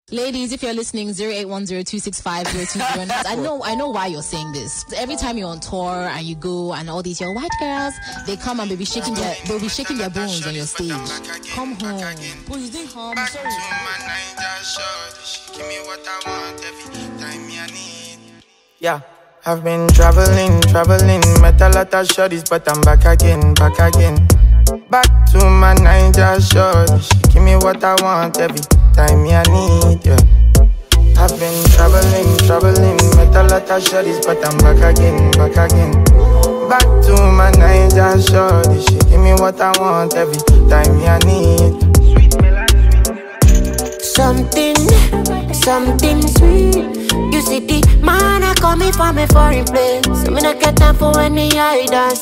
Ladies, if you're listening, 0810265020. I know why you're saying this. Every time you're on tour and you go and all these your white girls, they come and they'll be shaking their bones on your stage. Come home. Oh, you think home? Sorry. Give me what I want every time I need. Yeah, I've been traveling, met a lot of shorties, but I'm back again. Back to my Niger shorty. She give me what I want every time I need, yeah. I've been traveling, met a lot of shorties, but I'm back again. Back to my Niger shorty. She give me what I want every time I need. Something sweet. You see the man I call me from a foreign place. So me not get time for any I dance.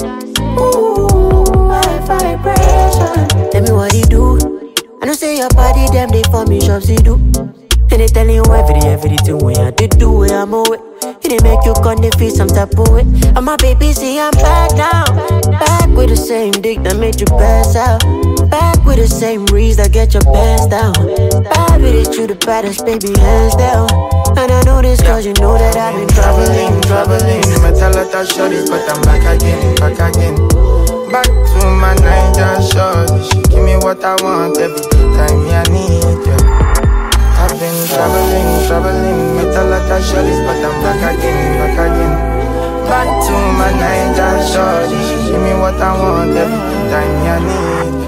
Ooh, high vibration. Tell me what you do. I know say your body, them they for me shops you do. And they telling you everything when I did do it, I'm away. It they make you gonna feel some type of way. And my baby see I'm back now. Back with the same dick that made you pass out. Back with the same reason that get your pants down. Back with it, you the baddest, baby, hands down. And I know this cause you know that I've been traveling. Met a lot of shorties, but I'm back again. Back to my Niger shorty. She give me what I want every time I need, yeah. I've been traveling, met a lot of shorties, but I'm back again. Back to my Niger shorty. She give me what I want every time I need.